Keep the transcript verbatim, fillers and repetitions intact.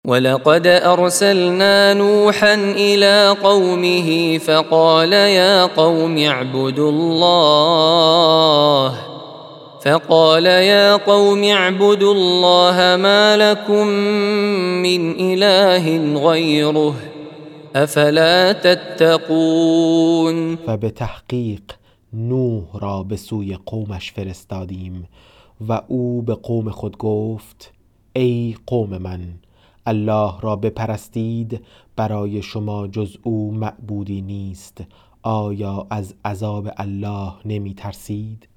ولقد أرسلنا نوحا إلى قومه فقال يا قوم اعبدوا الله فقال يا قوم اعبدوا الله ما لكم من إله غيره افلا تتقون. و به تحقیق نوح را به سوی قومش فرستادیم و او به قوم خود گفت ای قوم من، الله را بپرستید، برای شما جز او معبودی نیست. آیا از عذاب الله نمی ترسید؟